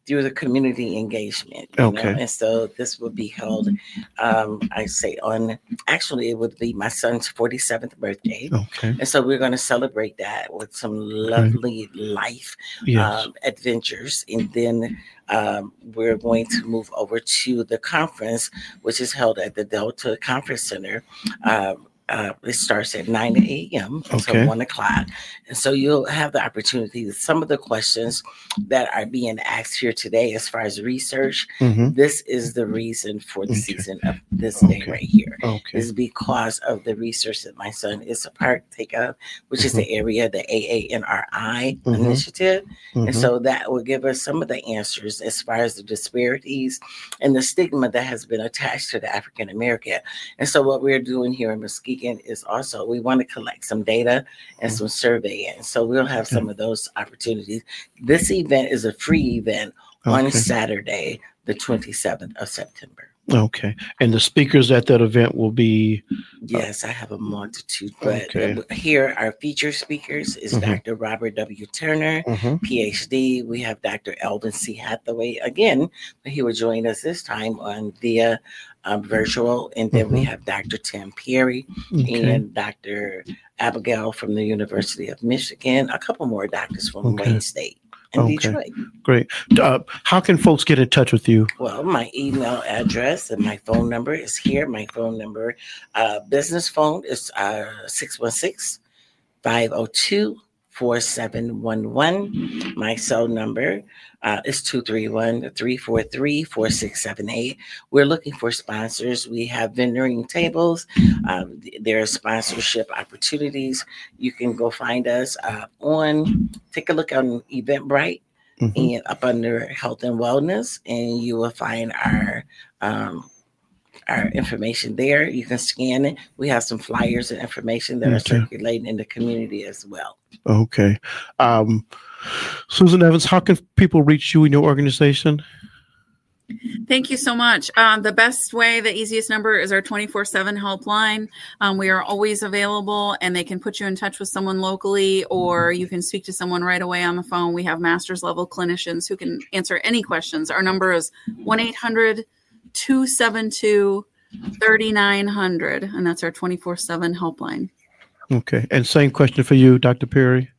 through the community engagement. You Okay. know? And so this will be held, um, I say on, actually it would be my son's forty-seventh birthday. Okay. And so we're going to celebrate that with some lovely okay. life yes. um, adventures. And then um, we're going to move over to the conference, which is held at the Delta Conference Center. Uh, Uh, it starts at nine a.m. until okay. one o'clock. And so you'll have the opportunity, some of the questions that are being asked here today as far as research, mm-hmm. this is the reason for the okay. season of this okay. day right here. Okay. Is because of the research that my son is a partake of, which mm-hmm. is the area, the A A N R I mm-hmm. initiative. Mm-hmm. And so that will give us some of the answers as far as the disparities and the stigma that has been attached to the African American. And so what we're doing here in Muskegon is also, we want to collect some data and some surveying. So we'll have okay. some of those opportunities. This event is a free event okay. on Saturday, the twenty-seventh of September. Okay. And the speakers at that event will be? Yes, I have a multitude, but okay. here our featured speakers is mm-hmm. Doctor Robert W. Turner, mm-hmm. P H D. We have Doctor Elvin C. Hathaway again, but he will join us this time on via um, virtual. And then mm-hmm. we have Doctor Tim Perry okay. and Doctor Abigail from the University of Michigan, a couple more doctors from okay. Wayne State. In okay. Detroit. Great. Uh, how can folks get in touch with you? Well, my email address and my phone number is here. My phone number, uh, business phone is uh, six one six, five oh two, four seven one one. My cell number uh, is two three one, three four three, four six seven eight. We're looking for sponsors. We have vendoring tables. Um, there are sponsorship opportunities. You can go find us uh, on, take a look on Eventbrite mm-hmm. and up under health and wellness, and you will find our um, our information there. You can scan it. We have some flyers and information that okay. are circulating in the community as well. Okay. Um, Susan Evans, how can people reach you in your organization? Thank you so much. Um, the best way, the easiest number is our twenty-four seven helpline. Um, we are always available, and they can put you in touch with someone locally, or you can speak to someone right away on the phone. We have master's level clinicians who can answer any questions. Our number is one eight hundred, two seven two, three nine zero zero, and that's our twenty-four seven helpline. Okay. And same question for you, Doctor Perry.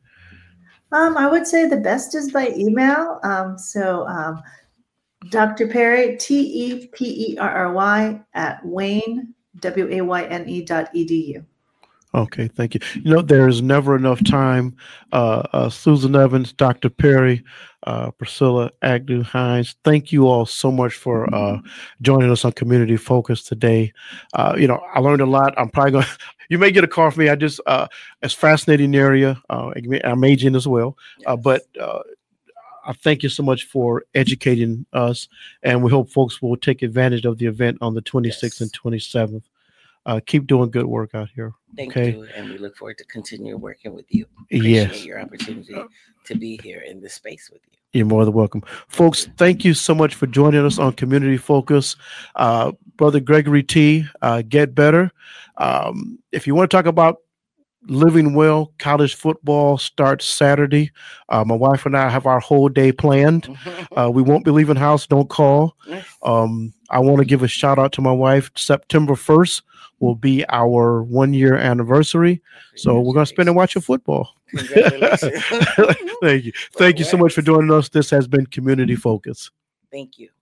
Um, I would say the best is by email. Um, so um, Doctor Perry, T E P E R R Y at Wayne, W A Y N E dot E D U. Okay, thank you. You know, there is never enough time. Uh, uh, Susan Evans, Doctor Perry, uh, Priscilla Agnew Hines, thank you all so much for uh, joining us on Community Focus today. Uh, you know, I learned a lot. I'm probably going to, you may get a call from me. I just, uh, it's a fascinating area. Uh, I'm aging as well. Uh, but uh, I thank you so much for educating us. And we hope folks will take advantage of the event on the twenty-sixth yes. and twenty-seventh. Uh, keep doing good work out here. Thank okay? you, and we look forward to continue working with you. Appreciate yes. your opportunity to be here in this space with you. You're more than welcome. Folks, thank you so much for joining us on Community Focus. Uh, Brother Gregory T., uh, Get Better. Um, if you want to talk about living well, college football starts Saturday. Uh, my wife and I have our whole day planned. Uh, we won't be leaving house. Don't call. Um, I want to give a shout out to my wife. September first will be our one year anniversary. So we're going to spend it watching football. Congratulations. Thank you. Thank you so much for joining us. This has been Community Focus. Thank you.